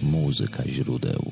Muzyka źródeł.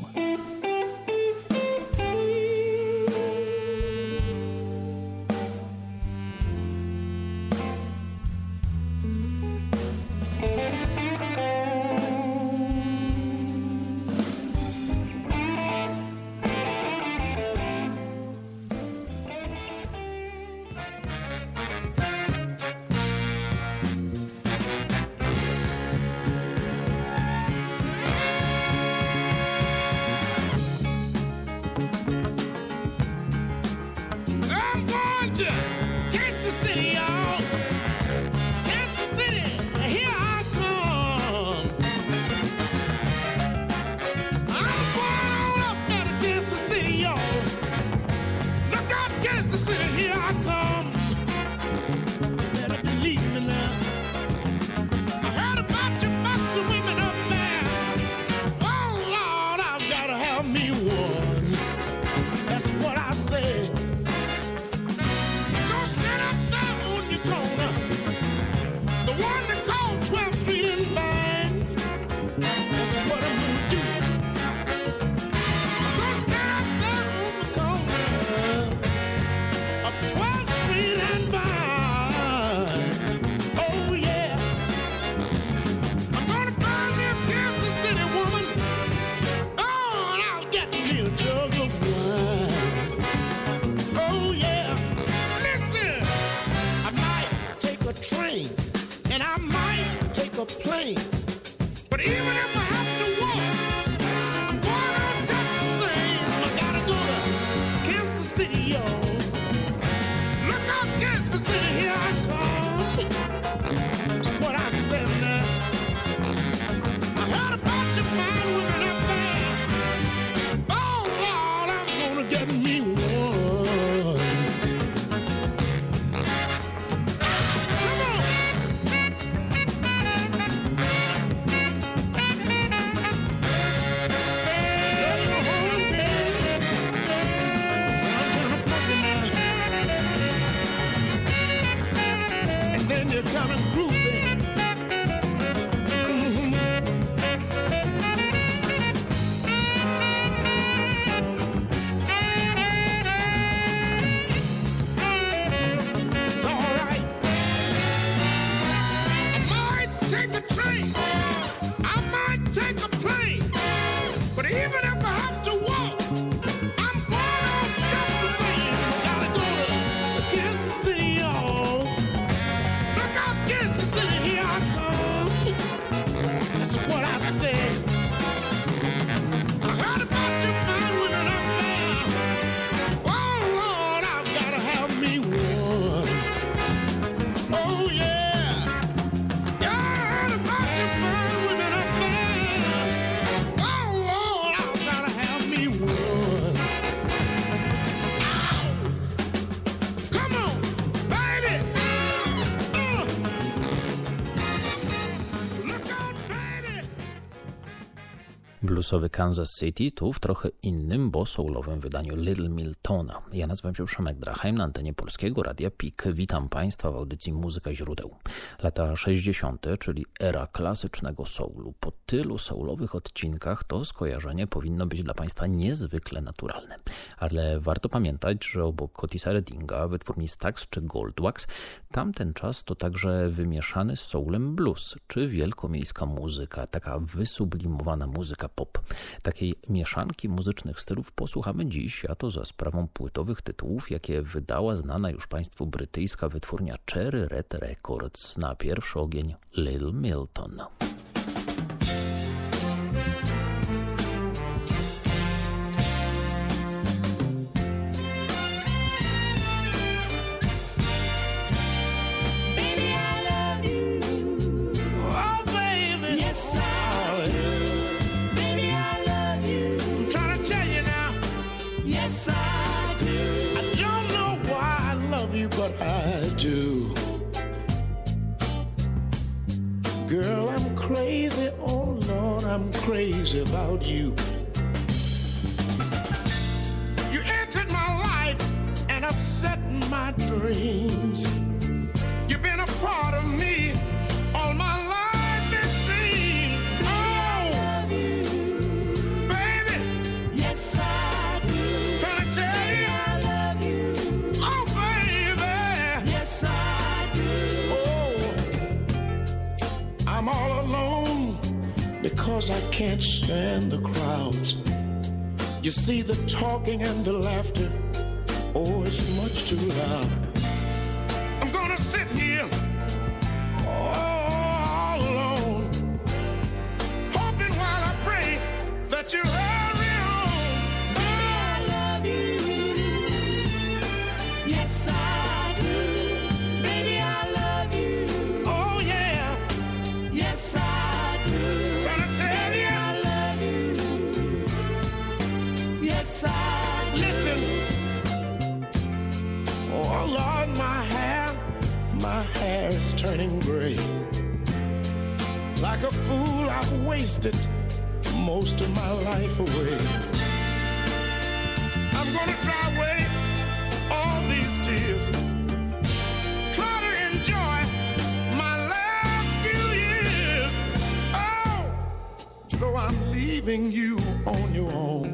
Bluesowy Kansas City, tu w trochę innym, bo soulowym wydaniu Little Miltona. Ja nazywam się Przemek Drachheim, na antenie Polskiego Radia PIK. Witam Państwa w audycji Muzyka źródeł. Lata 60., czyli era klasycznego soulu. Po tylu soulowych odcinkach to skojarzenie powinno być dla Państwa niezwykle naturalne. Ale warto pamiętać, że obok Otisa Reddinga, wytwórni Stax czy Goldwax, tamten czas to także wymieszany z soulem blues, czy wielkomiejska muzyka, taka wysublimowana muzyka pop. Takiej mieszanki muzycznych stylów posłuchamy dziś, a to za sprawą płytowych tytułów, jakie wydała znana już Państwu brytyjska wytwórnia Cherry Red Records. Na pierwszy ogień Little Milton. But I do. Girl, I'm crazy, oh Lord, I'm crazy about you. You entered my life and upset my dreams. You've been a part of me all my life, it seems. Oh, because I can't stand the crowds. You see the talking and the laughter, oh, it's much too loud. I'm gonna sit here all alone, hoping while I pray that you hurry home. I love you, yes I do, baby I love you, Oh yeah, yes I do, gonna tell baby you. I love you, yes I do. Listen, oh Lord, my hair is turning gray. Like a fool, I've wasted most of my life away. I'm gonna dry away all these tears, try to enjoy my last few years. Oh, though I'm leaving you on your own,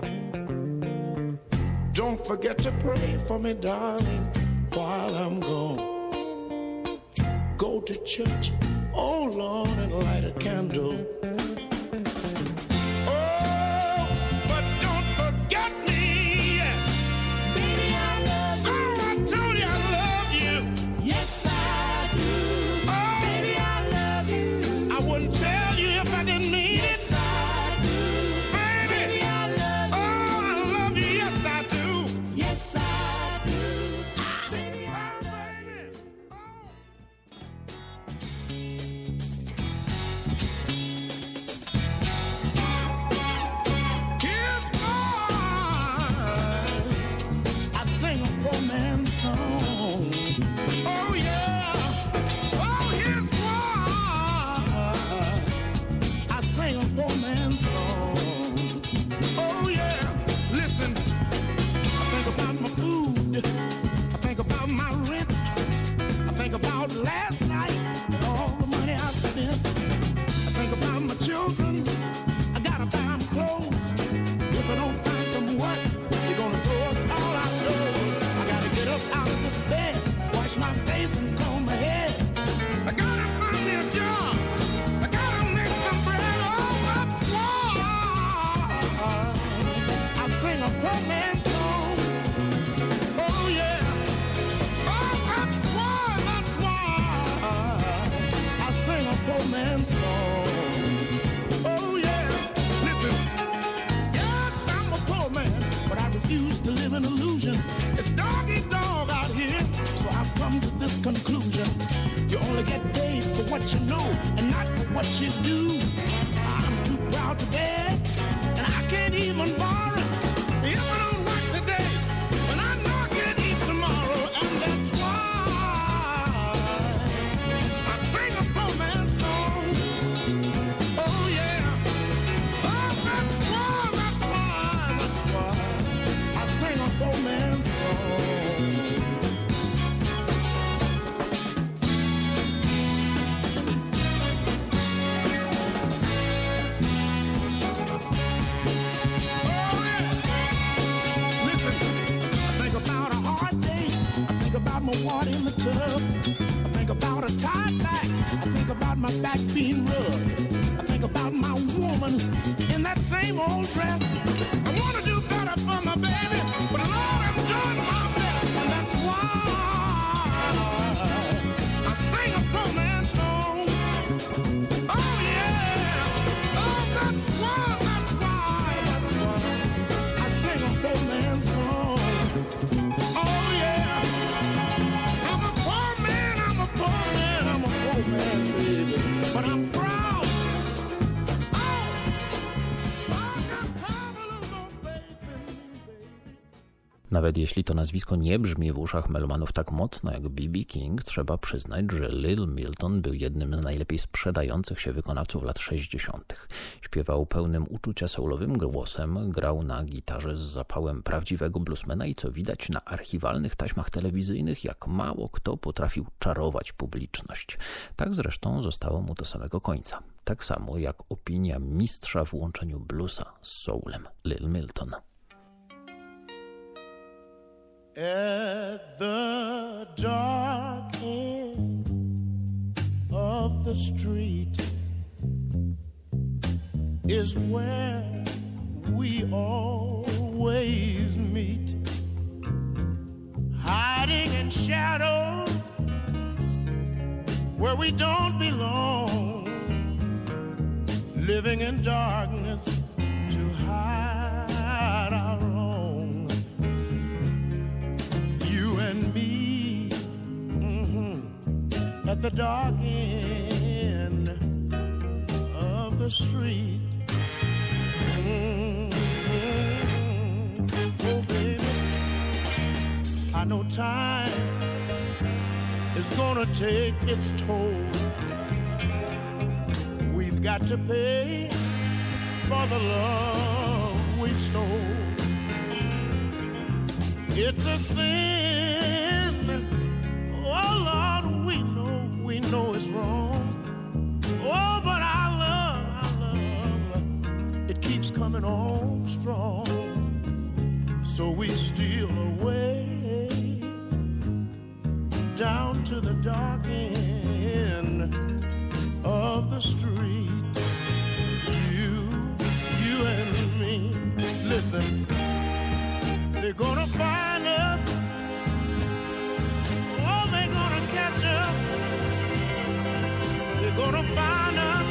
don't forget to pray for me, darling, while I'm gone. Go to church, oh Lord, and light a candle. Oh, but don't forget me. Baby I love you, Oh, I told you I love you. yes I do, Oh, baby I love you, I wouldn't tell you if I didn't mean it. yes I do, Baby, baby I love you, oh, I love you, yes I do. yes I do, baby I Oh, baby, oh. Here's why I sing a romance song. Oh yeah. Oh, here's why I sing a romance song. Oh yeah. Listen, I think about my food. I think about my rent. I think about last night and all the money I spent. I think about my children. I gotta buy them clothes. If I don't find some work, they're gonna throw us all outdoors. I gotta get up out of this bed, wash my face and comb my head. I gotta find me a job. I gotta make some bread. Oh, that's why I sing a romance song. Oh yeah. Oh, that's why I sing a romance song. Oh yeah. Listen. Yes, I'm a poor man, but I refuse to live in illusion. It's dog eat dog out here, so I've come to this conclusion. You only get paid for what you know and not for what you do. I'm too proud to beg, and I can't even borrow. If I don't work today, then I know I can't eat tomorrow, and that's why I sing a romance song. Oh yeah. Oh, that's why I sing a romance song. Oh yeah. Listen, I think about a hard day. I think about my water in the tub. I think about a tied back. I think about my back being rubbed. I think about my woman in that same old dress. I want to do better for my baby, but Lord, I'm doing my best. And that's why I sing a romance song. Oh yeah. Oh, that's why I sing a romance song. Oh yeah. I'm a poor man, baby. But I'm proud. Oh, I just have a little more faith in me, baby. Nawet jeśli to nazwisko nie brzmi w uszach melomanów tak mocno jak B.B. King, trzeba przyznać, że Little Milton był jednym z najlepiej sprzedających się wykonawców lat 60. Śpiewał pełnym uczucia soulowym głosem, grał na gitarze z zapałem prawdziwego bluesmana i co widać na archiwalnych taśmach telewizyjnych, jak mało kto potrafił czarować publiczność. Tak zresztą zostało mu do samego końca. Tak samo jak opinia mistrza w łączeniu bluesa z soulem, Little Milton. At the dark end of the street, is where we always meet, hiding in shadows where we don't belong, living in darkness to hide our wrong. You and me, at the dark end of the street. Oh, baby, I know time is gonna take its toll. We've got to pay for the love we stole. It's a sin. Oh, Lord, we know it's wrong. Oh, but our love, it keeps coming on strong. So we steal away down to the dark end of the street. You and me. Listen, they're gonna find us. Oh, they're gonna catch us. They're gonna find us,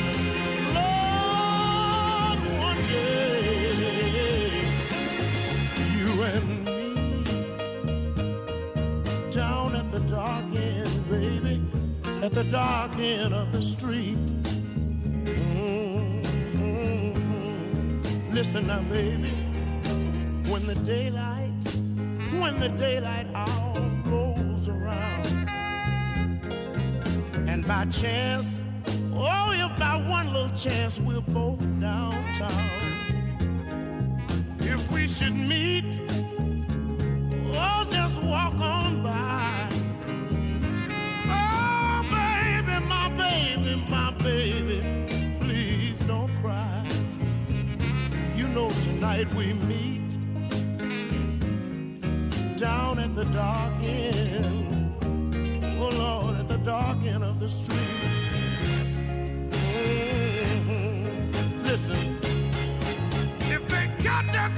Lord, one day. You and me, down at the dark end, baby, at the dark end of the street. Listen now, baby, when the daylight hour rolls around, and by chance, oh, if by one little chance we're both downtown, if we should meet, oh, just walk on by. Oh, my baby, please don't cry. You know tonight we meet down at the dark end, oh Lord, at the dark end of the street. Listen, if they catch us,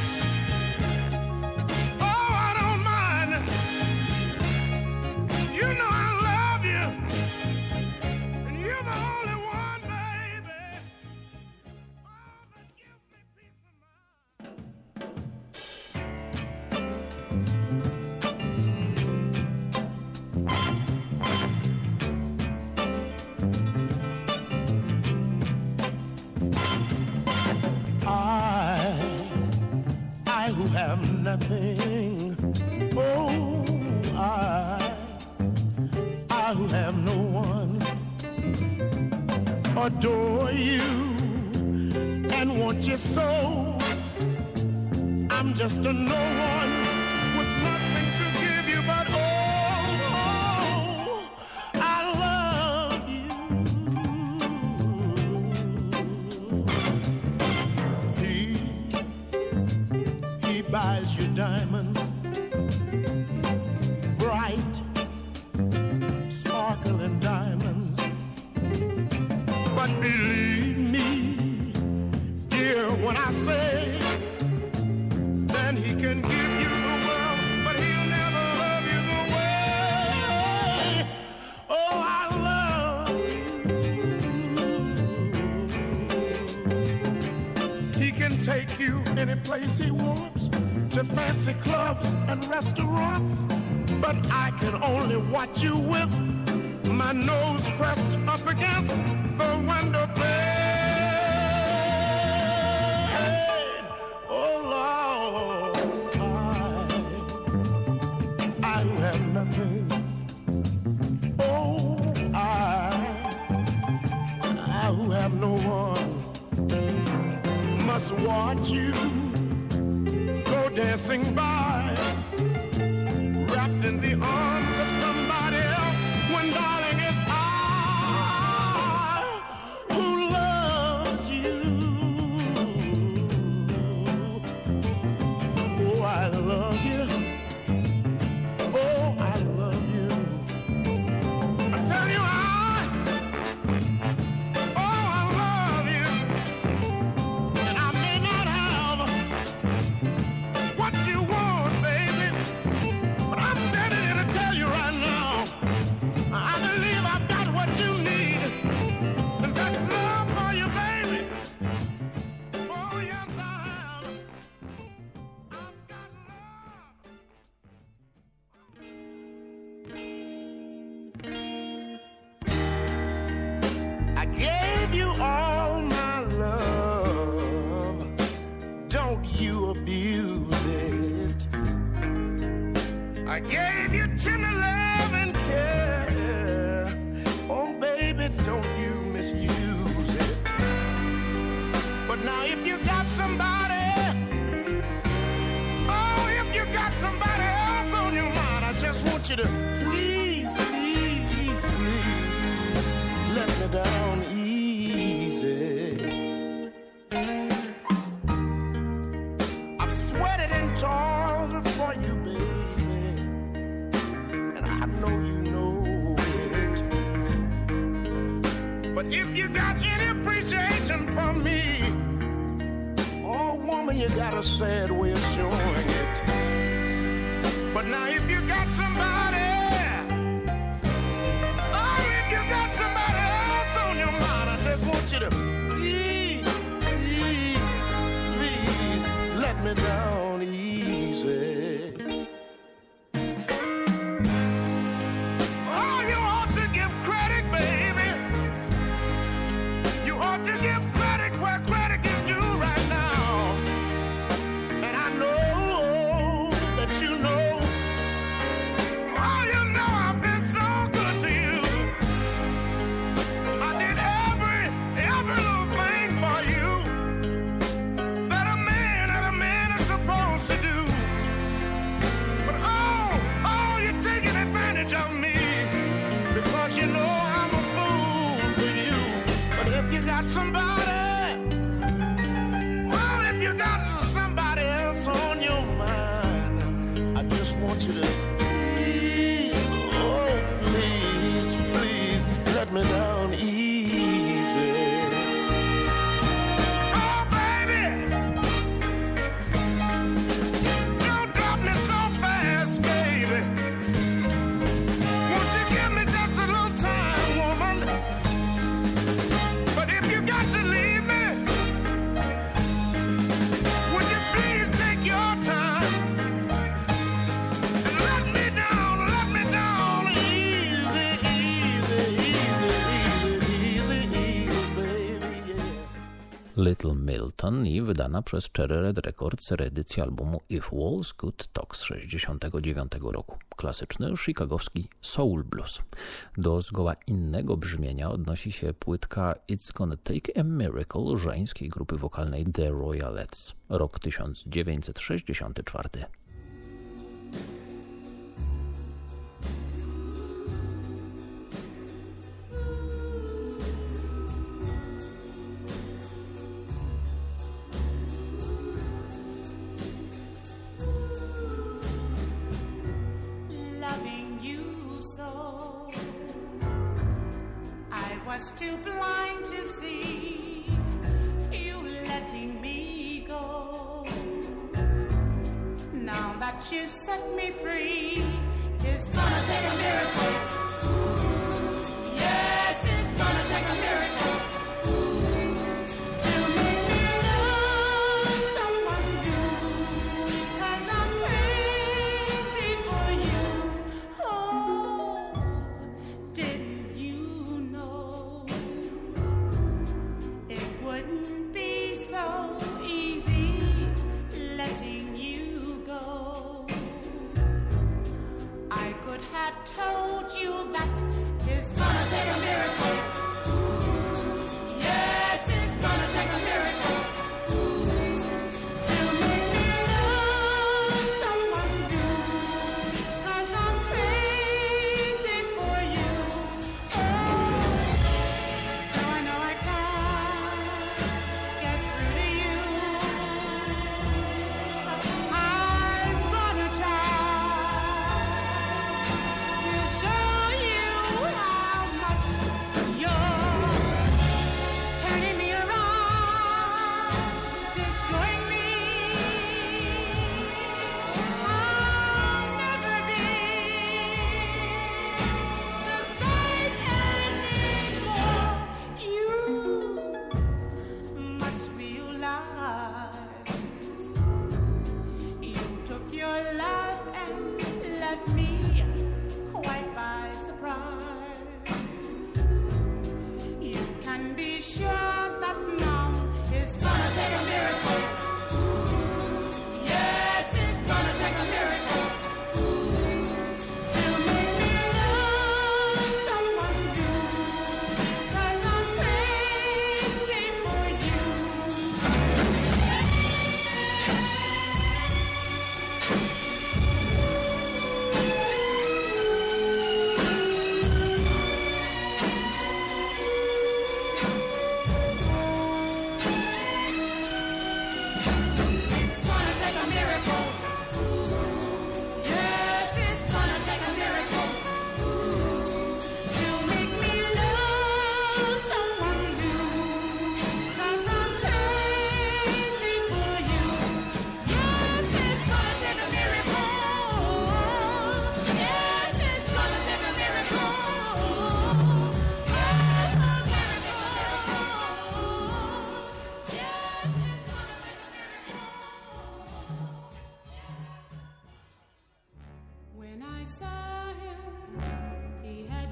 oh, I don't mind. You know I love you, and you're the only one, baby. Oh, that gives me peace of I who have nothing, oh, I who have no one, adore you and want you so. I'm just a no one with nothing to give you, but oh, I love you. He buys you diamonds, bright, sparkling diamonds. But believe me, dear, when I say, then he can give you the world, but he'll never love you the way. Oh, I love you. He can take you any place he wants, to fancy clubs and restaurants, but I can only watch you with my nose pressed up against the window pane. Oh Lord, I who have nothing. Oh, I who have no one, must watch you go dancing by, wrapped in the arms of somebody else, when darling it's I who loves you. Oh, I love you. Oh, I love you. I tell you, I love you. I gave you tender love and care. Oh, baby, don't you misuse it. But now if you got somebody, oh, if you got somebody else on your mind, I just want you to please, please, please let me down easy. I've sweated and toiled for you, baby, and I know you know it. But if you got any appreciation for me, oh, woman, you got a sad way of showing it. But now if you got somebody, oh, if you got somebody else on your mind, I just want you to please, please, please let me down easy. Oh, you ought to give credit, baby. You ought to give credit where credit is due right now. And I know that you know, oh, you know I've been so good to you. I did every little thing for you that a man is supposed to do. But oh, you're taking advantage of me because you know I'm a fool for you. But if you got somebody, well, if you got somebody else on your mind, I just want you to please, oh, please, please let me down easy. Oh, baby, don't drop me so fast, baby. Won't you give me just a little time, woman? But if you got to leave me, would you please take your time and let me down easy, easy, easy, easy, easy, easy, baby, yeah. Little Milton i wydana przez Cherry Red Records reedycja albumu If Walls Could Talk z 1969 roku. Klasyczny, chicagowski soul blues. Do zgoła innego brzmienia odnosi się płytka It's Gonna Take a Miracle żeńskiej grupy wokalnej The Royalettes. Rok 1964. Loving you so, I was too blind to see you letting me go. Now that you've set me free, it's gonna take a miracle. Yes, it's gonna take a miracle to make me love someone new. 'Cause I'm crazy for you. Oh, didn't you know it wouldn't be so easy letting you go? I could have told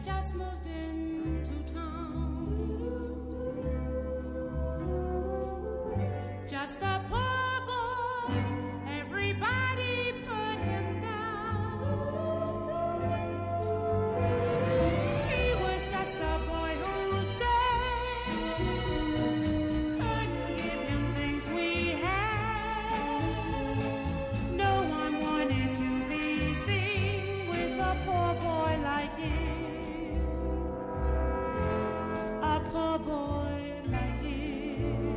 just moved into town. Just a poor boy, everybody put him down. He was just a boy whose day couldn't give him things we had. No one wanted to be seen with a poor boy like him. A poor boy like him.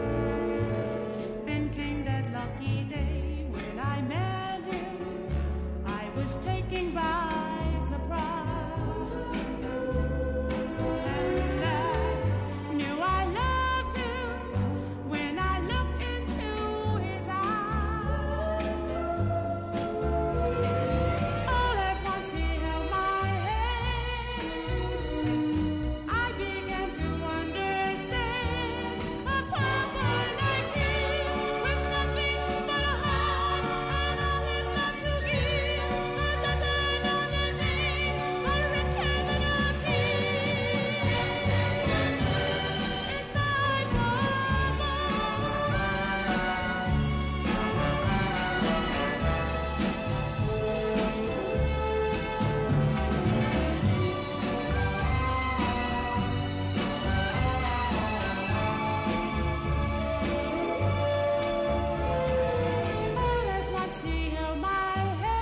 Then came that lucky day when I met him. I was taken by surprise, and I knew I loved him when I looked into his eyes. All at once he held my hand. I began to understand. A poor boy like him, with nothing but a heart and all his love to give, doesn't know anything but richer than a king. It's my poor All at once he held my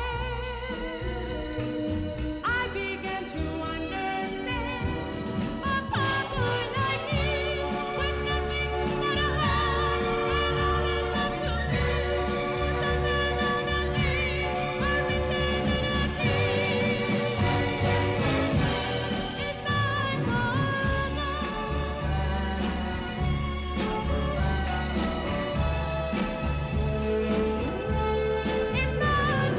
hand. I began to understand. A poor boy like him, with nothing but a heart and all his love to give, doesn't know nothing but richer than a king. It's my It's my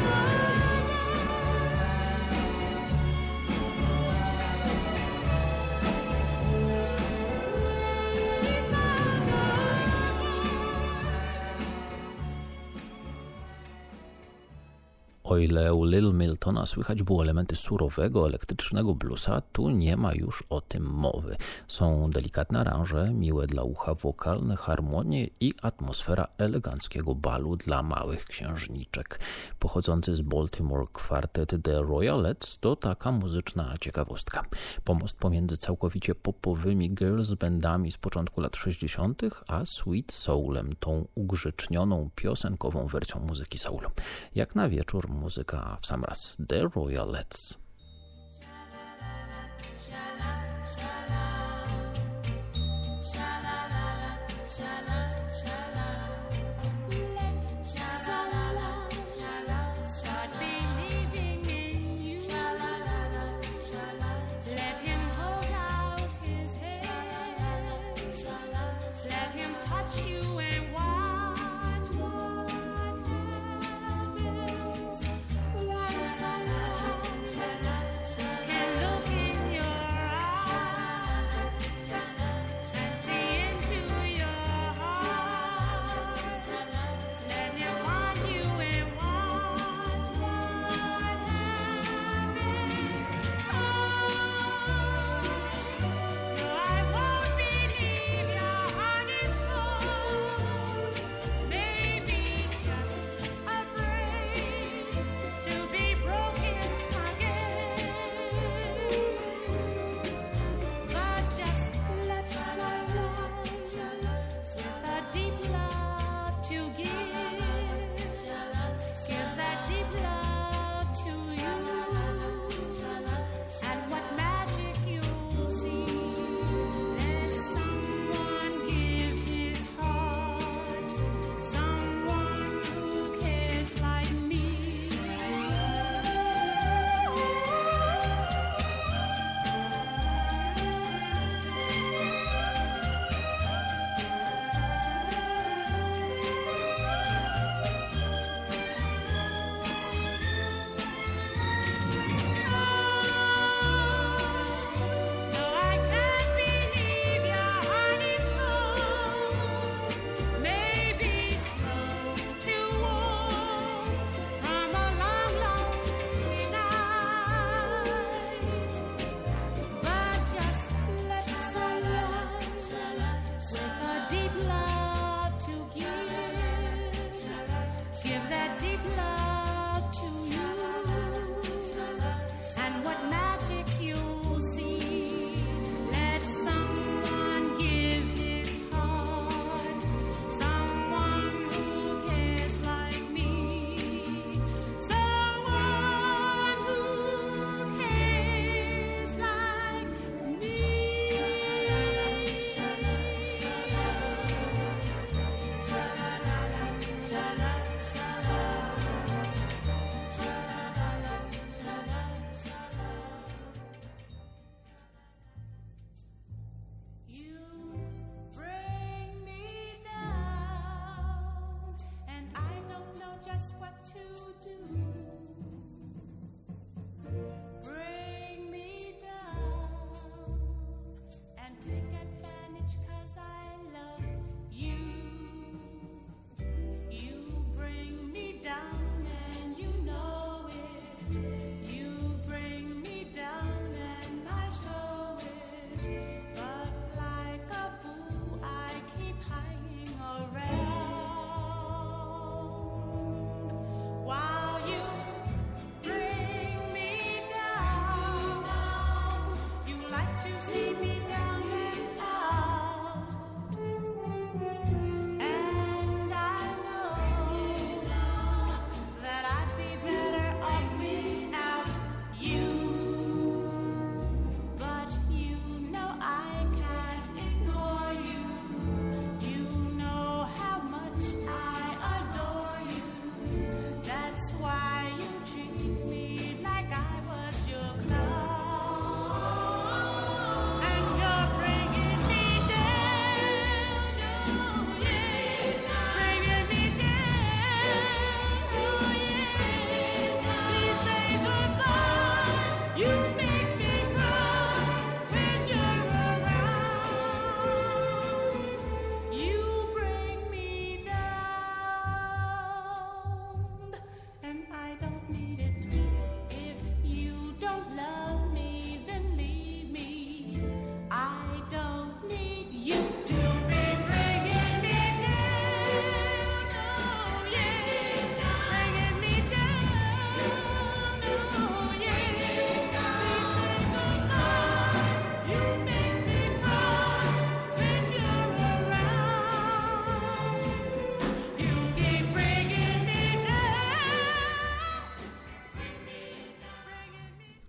O ile u Little Miltona słychać było elementy surowego, elektrycznego bluesa, tu nie ma już o tym mowy. Są delikatne aranże, miłe dla ucha wokalne harmonie i atmosfera eleganckiego balu dla małych księżniczek. Pochodzący z Baltimore kwartet The Royalettes to taka muzyczna ciekawostka. Pomost pomiędzy całkowicie popowymi girls bandami z początku lat 60., a sweet soulem, tą ugrzecznioną piosenkową wersją muzyki soul. Jak na wieczór muzyka w sam raz. The Royalettes. Start believing in you. Let him hold out his hand. Let him touch you and watch what happens. Once a love can look in your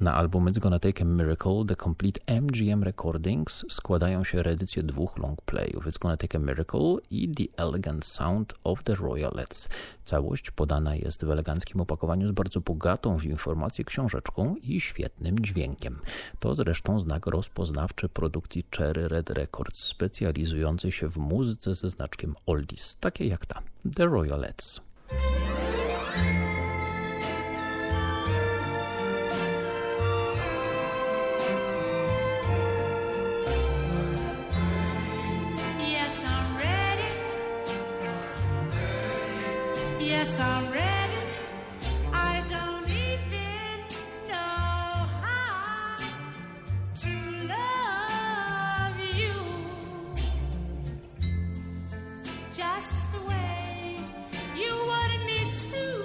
Na album It's Gonna Take a Miracle The Complete MGM Recordings składają się reedycje dwóch longplayów It's Gonna Take a Miracle i The Elegant Sound of the Royalettes. Całość podana jest w eleganckim opakowaniu z bardzo bogatą w informacje książeczką i świetnym dźwiękiem. To zresztą znak rozpoznawczy produkcji Cherry Red Records, specjalizującej się w muzyce ze znaczkiem oldies, takie jak ta, The Royalettes. Yes, I'm ready. Yes, I'm ready. I don't even know how to love you just the way you wanted me to.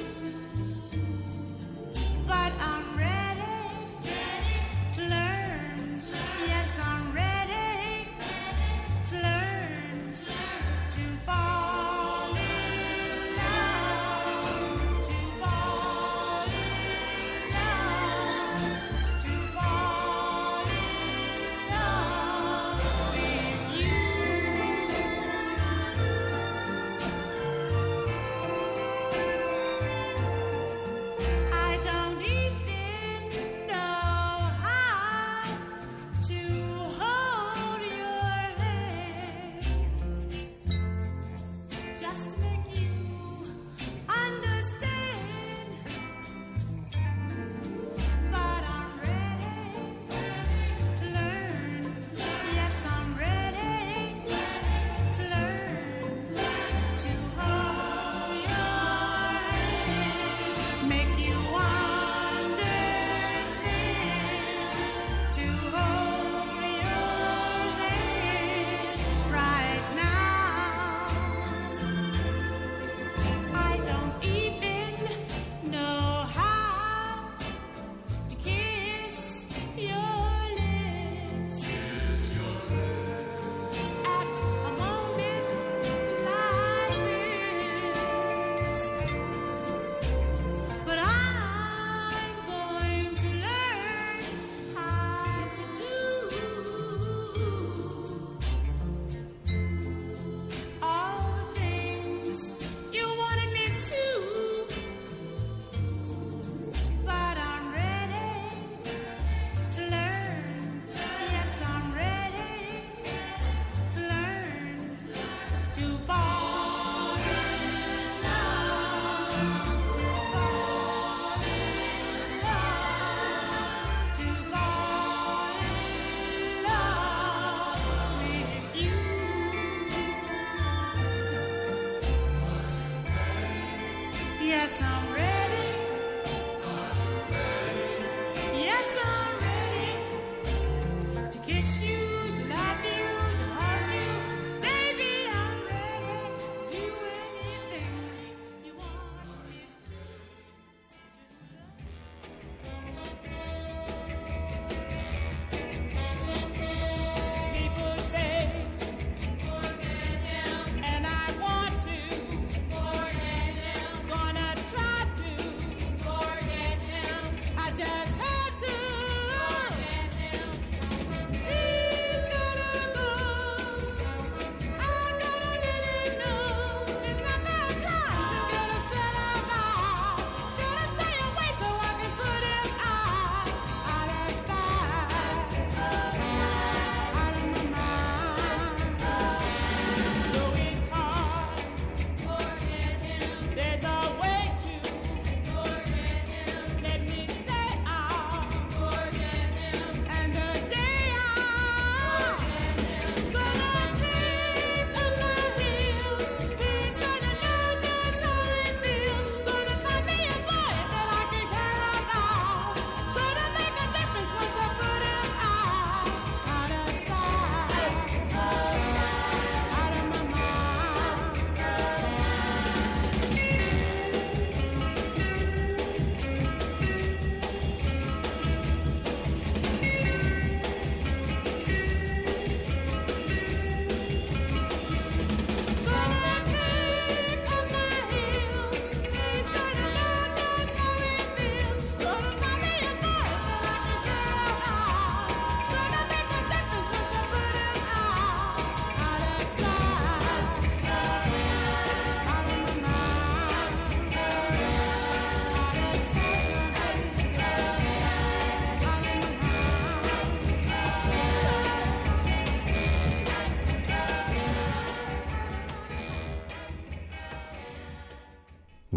But I'm ready to learn. Yes, I'm ready to learn to fall in love.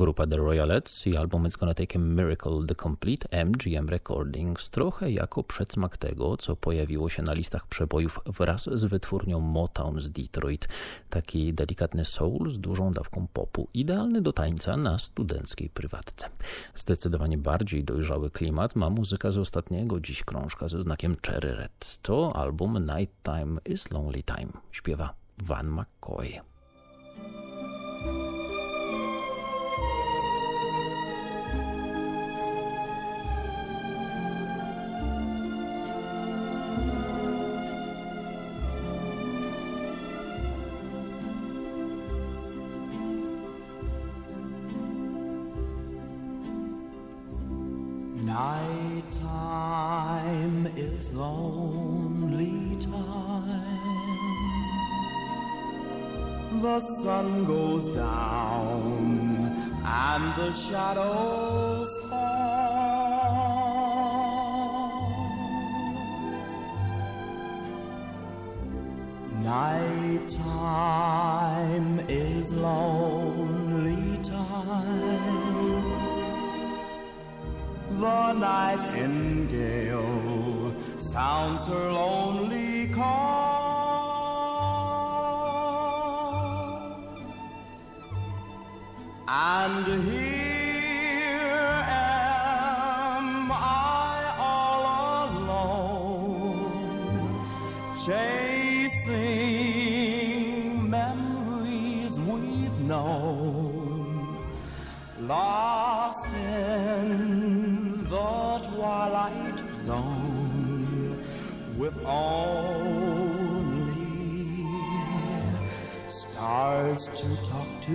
Grupa The Royalettes i album It's Gonna Take a Miracle The Complete MGM Recordings, trochę jako przedsmak tego, co pojawiło się na listach przebojów wraz z wytwórnią Motown z Detroit. Taki delikatny soul z dużą dawką popu, idealny do tańca na studenckiej prywatce. Zdecydowanie bardziej dojrzały klimat ma muzyka z ostatniego dziś krążka ze znakiem Cherry Red. To album Nighttime is Lonely Time. Śpiewa Van McCoy. Nighttime is lonely time. The sun goes down and the shadows fall. Nighttime is lonely time. The nightingale sounds her lonely call, and here am I all alone, chasing memories we've known, lost in the twilight zone, with only stars to talk to.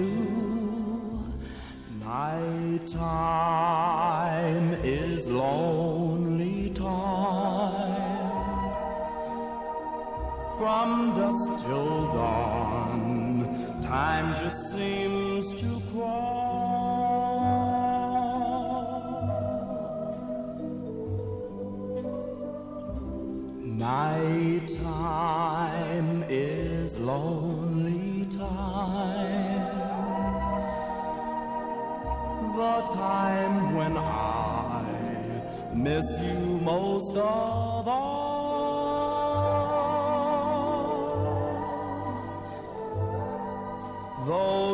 Nighttime is lonely time. From dusk till dawn, time just seems to crawl. Nighttime is lonely time. The time when I miss you most of all. Though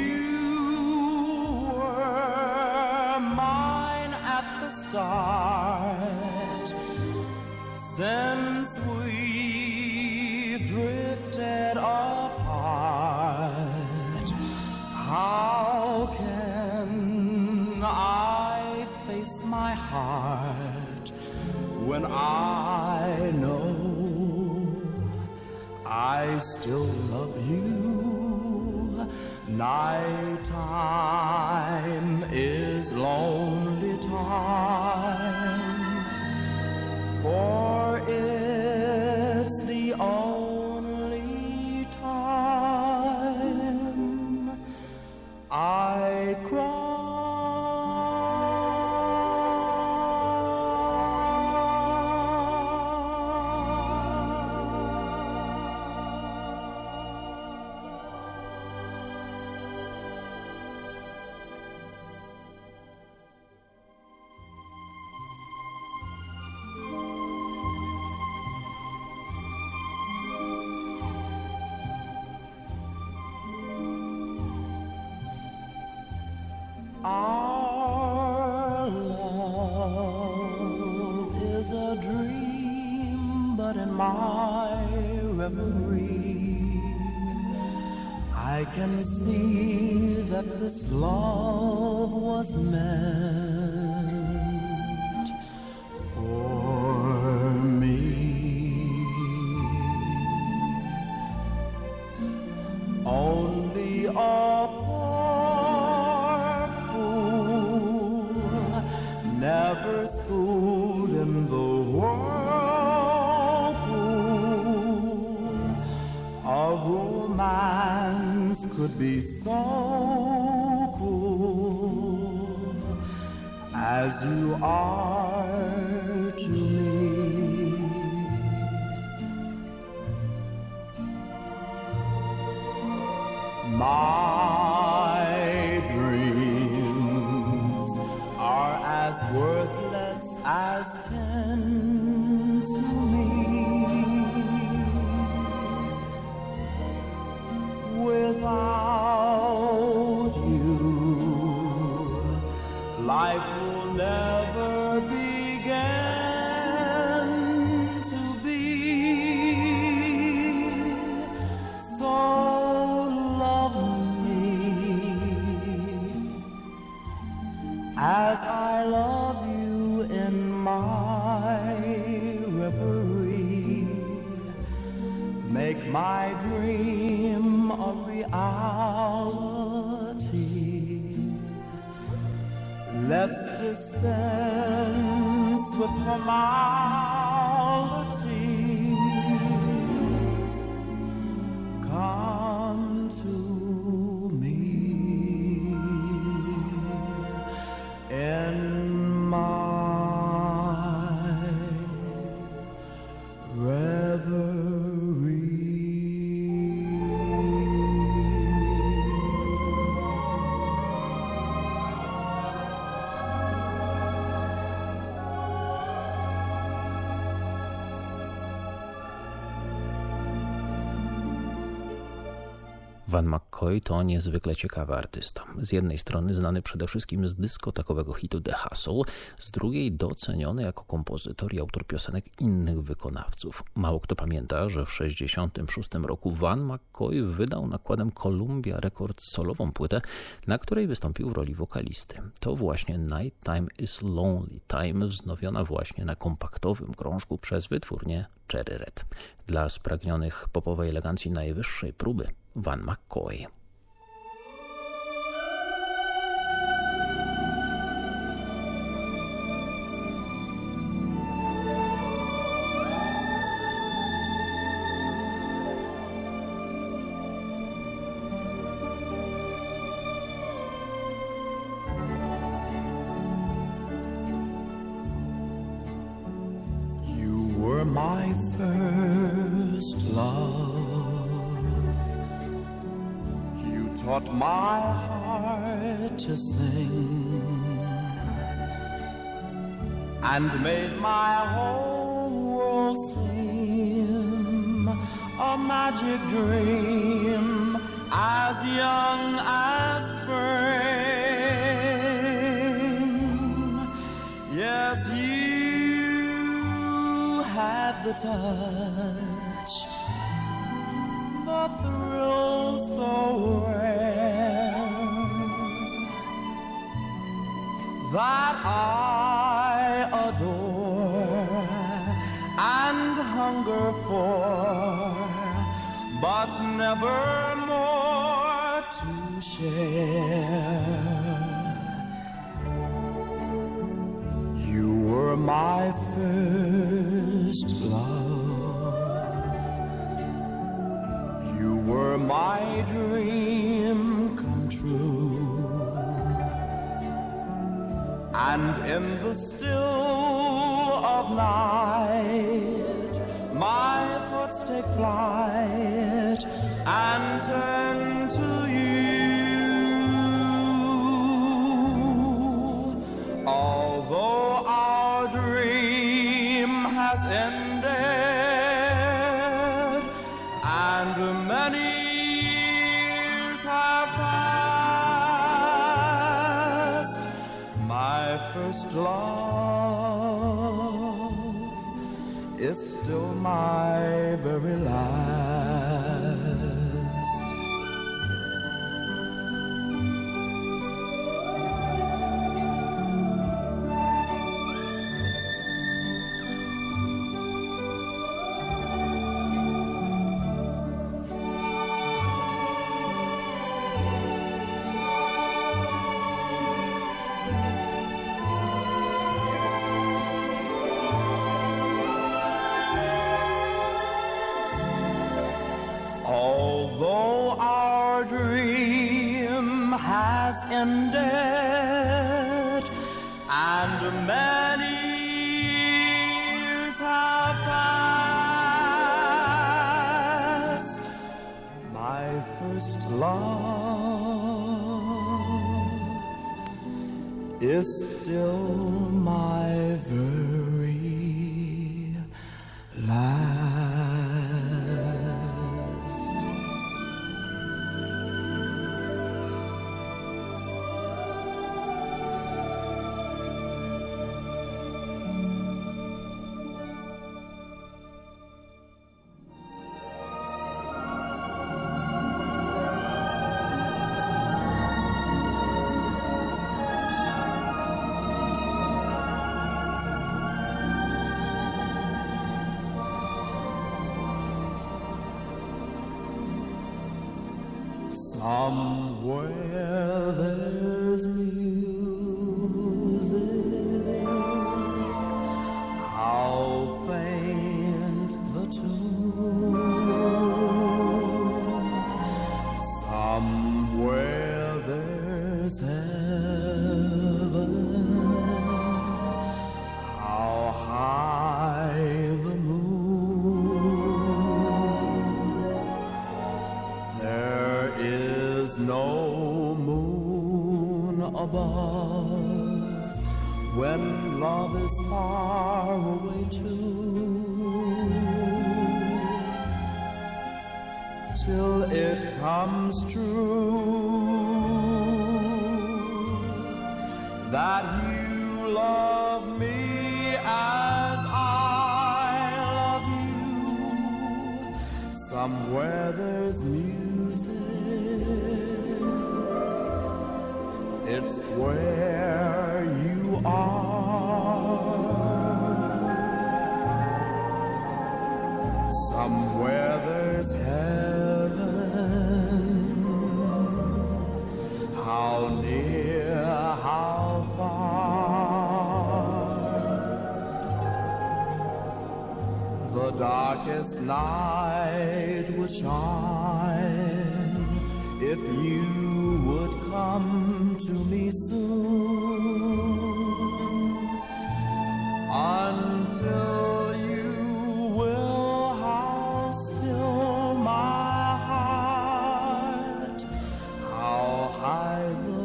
you were mine at the start, since we've drifted apart, how can I face my heart when I know I still love you? Nighttime is lonely time, for it's the only time I cry. Our love is a dream, but in my reverie I can see that this love was meant for me. Only a never schooled in the whirlpool of romance could be so cool as you are to me. My dream make my dream a reality. Let's dispense with formality. Come to me in my reverie. Van McCoy to niezwykle ciekawy artysta. Z jednej strony znany przede wszystkim z dyskotekowego hitu The Hustle, z drugiej doceniony jako kompozytor i autor piosenek innych wykonawców. Mało kto pamięta, że w 1966 roku Van McCoy wydał nakładem Columbia Records solową płytę, na której wystąpił w roli wokalisty. To właśnie Night Time is Lonely Time, wznowiona właśnie na kompaktowym krążku przez wytwórnię Cherry Red. Dla spragnionych popowej elegancji najwyższej próby Van McCoy. You were my first love. Taught my heart to sing and made my whole world seem a magic dream as young as spring. Yes, you had the touch, the thrill so rare that I adore and hunger for, but never more to share. You were my first love. You were my dream come true. And in the still of night, my thoughts take flight and turn to you. Although our dream has ended and many years have passed, my first love is still my very last. Although our dream has ended and many years have passed, my first love is still my very last. Somewhere there's music, how faint the tune. Somewhere there's heaven, how high the moon. There is no moon above when love is far away too, till it comes true that you love me as I love you. Somewhere there's music, it's where you are. Somewhere there's heaven, how near, how far. The darkest night would shine if you would come to me soon. Until you will, how still my heart, how high the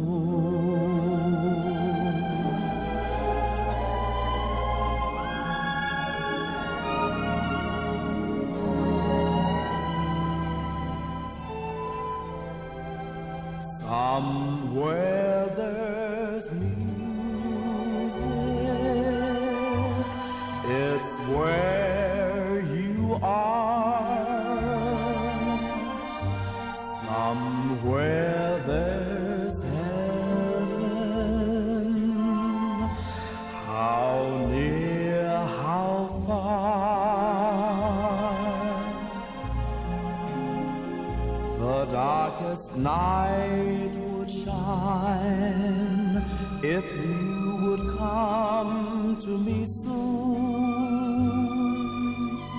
moon. Somewhere there's music, it's where you are. Somewhere there's heaven, how near, how far. The darkest night would shine if you would come to me soon.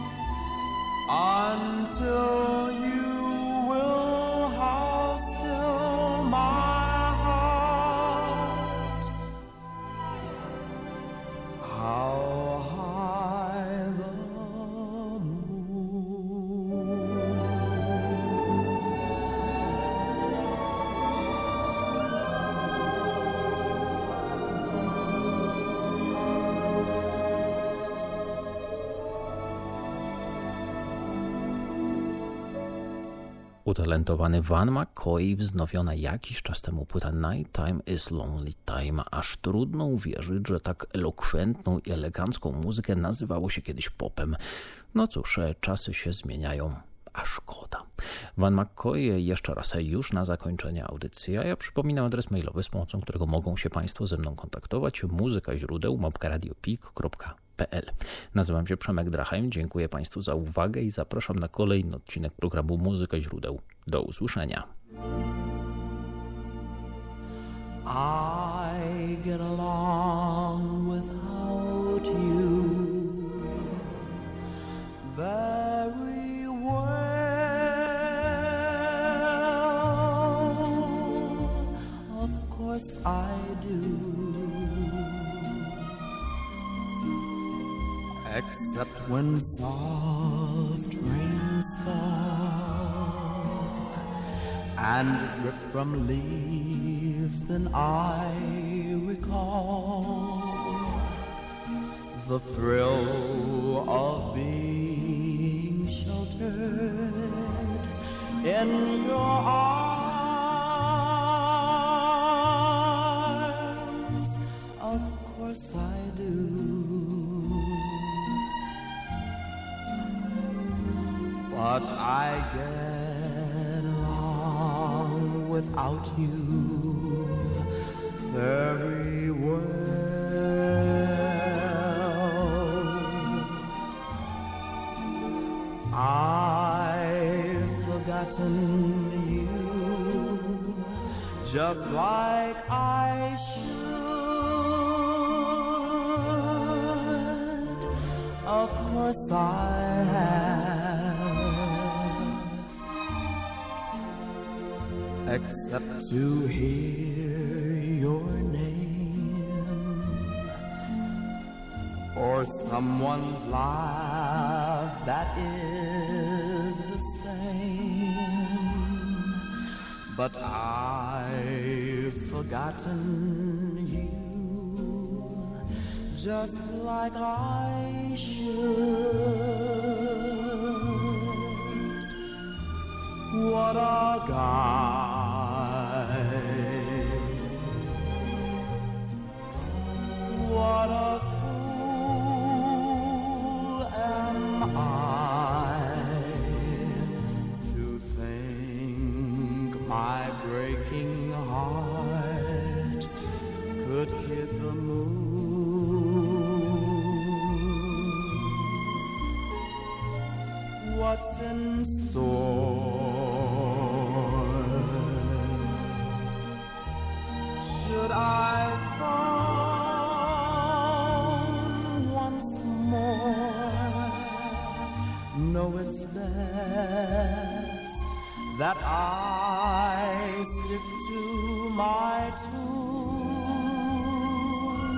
Until you will, how still my heart, how high the moon. Utalentowany Van McCoy, wznowiona jakiś czas temu płyta Night Time is Lonely Time. Aż trudno uwierzyć, że tak elokwentną i elegancką muzykę nazywało się kiedyś popem. No cóż, czasy się zmieniają, a szkoda. Van McCoy jeszcze raz już na zakończenie audycji, a ja przypominam adres mailowy, z pomocą którego mogą się Państwo ze mną kontaktować: muzykaźródeł@radiopik.pl. Nazywam się Przemek Drachem, dziękuję Państwu za uwagę i zapraszam na kolejny odcinek programu Muzyka Źródeł. Do usłyszenia. I get along without you very well. Of course I do. Except when soft rains fall and drip from leaves, then I recall the thrill of being sheltered in your arms. Of course I do. But I get along without you very well. I've forgotten you just like I should. Of course I have, except to hear your name or someone's laugh that is the same. But I've forgotten you just like I should. What a guy, what a fool am I to think my breaking heart could kid the moon. What's in store? Should I phone once more? No, it's best that I stick to my tune.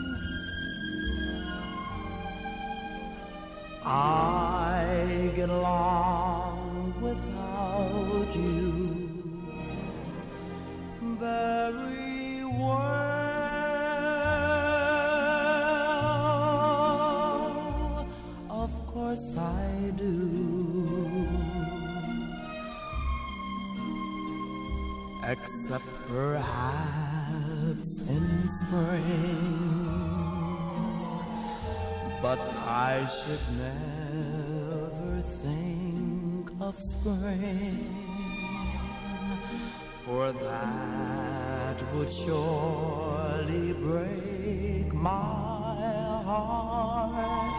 I get along without you very well. Of course I do. Except perhaps in spring, but I should never think of spring, for that would surely break my heart.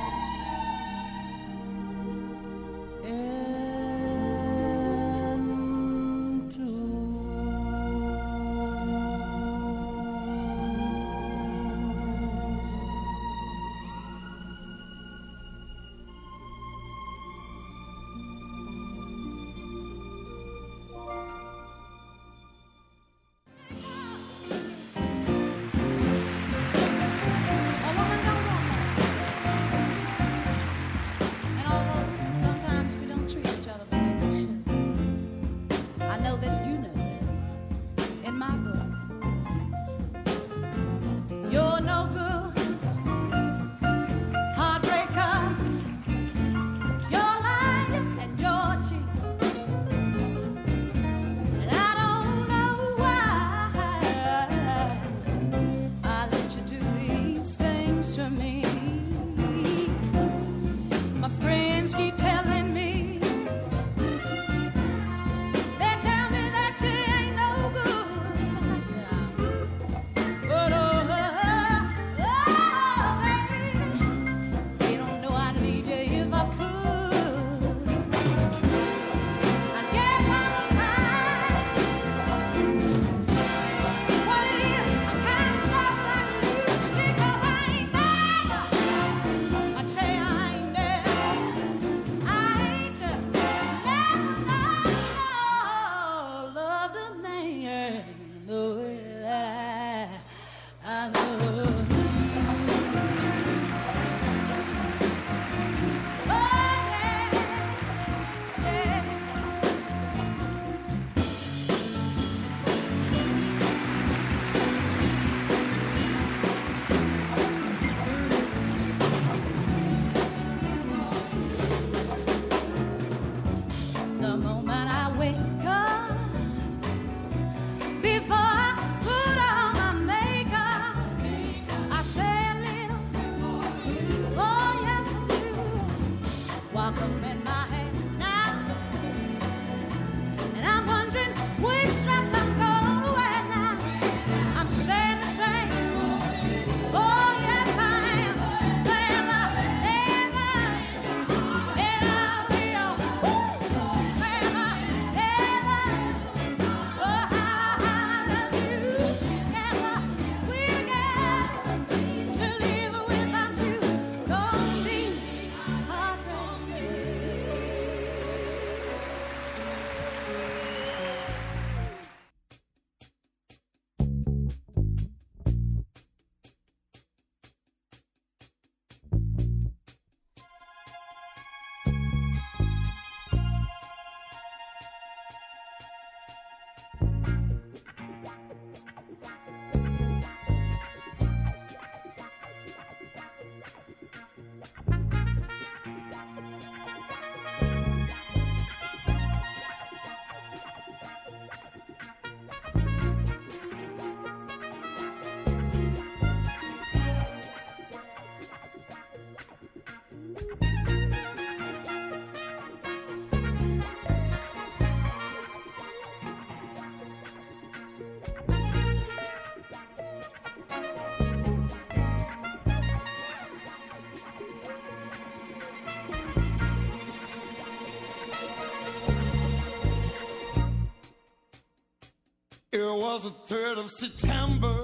was the 3rd of September.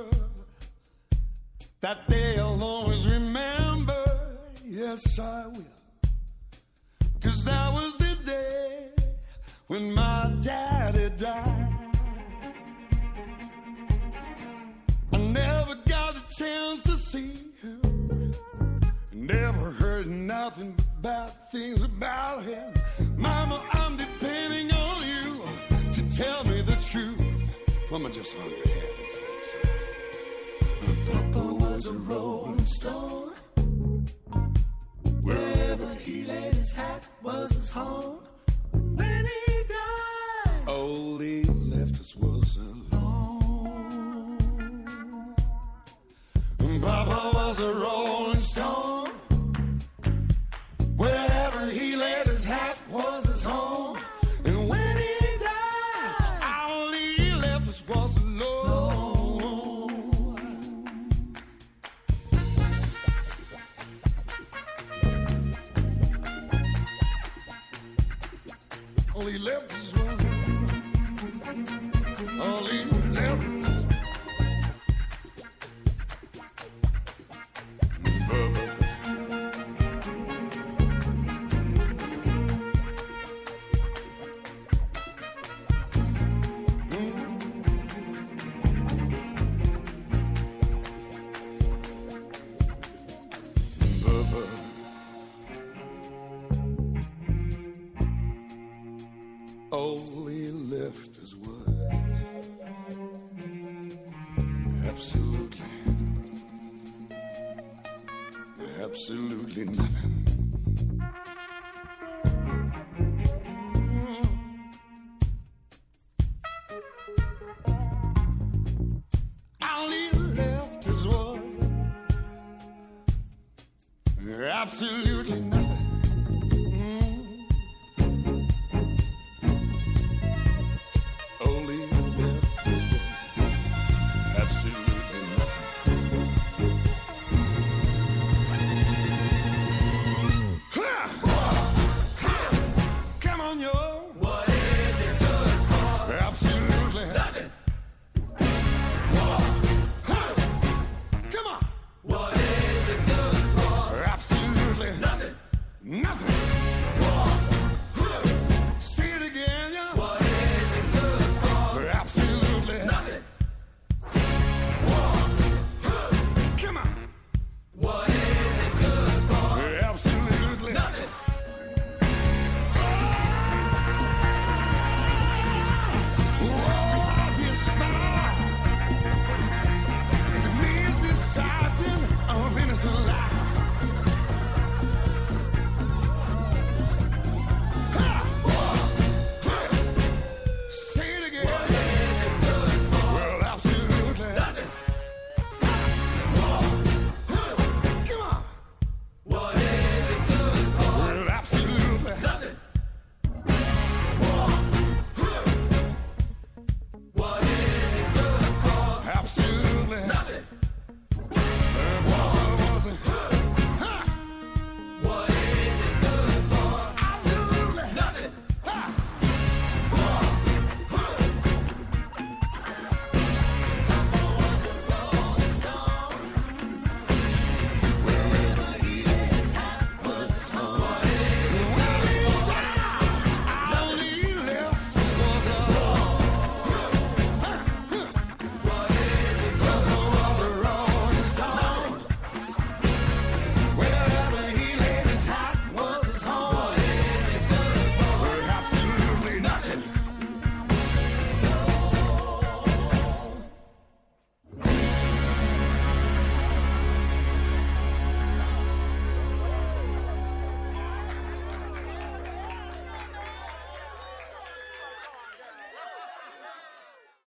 That day I'll always remember. Yes, I will. 'Cause that was the day when my daddy died. I never got a chance to see him. Never heard nothing but bad things about him. Mama, I'm depending on you to tell me the truth. Mama, just hung her head and said so. Papa was a rolling stone. Wherever he laid his hat was his home. When he died, all he left us was alone. Papa was a rolling stone. Wherever he laid his hat was his home. And when he died, all he left us was alone. All he left us was all he left us. All he left us was absolutely nothing.